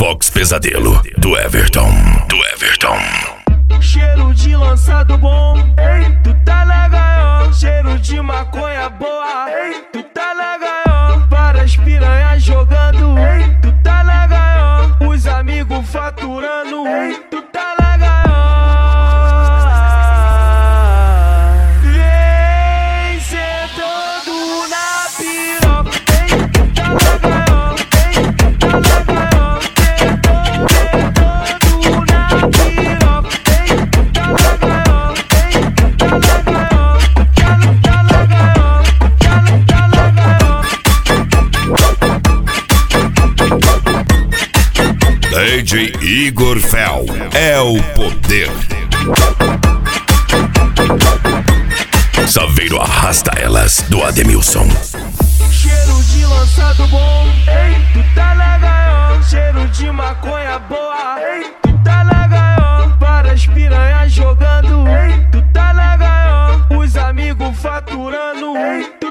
Fox Pesadelo, do Everton. Cheiro de lançado bom, ei, tu tá na gaiola. Cheiro de maconha boa, ei, tu tá na gaiola. Várias piranhas jogando, ei, tu tá na gaiola. Os amigos faturando, ei, tu tá na gaiola. Vem sentando na piroca, ei, tu tá na gaiola, ei, tu tá na gaiola. Sentando na piroca, ei, tu tá na gaiola, ei, tu tá na gaiola. Tá na gaiola, tá na gaiola. DJ Igor Fel é o poder. Saveiro arrasta elas, do Ademilson. Cheiro de lançado bom, ei, tu tá na gaiola. Cheiro de maconha boa, ei, tu tá na gaiola. Várias piranhas jogando, ei, tu tá na gaiola. Os amigos faturando, ei,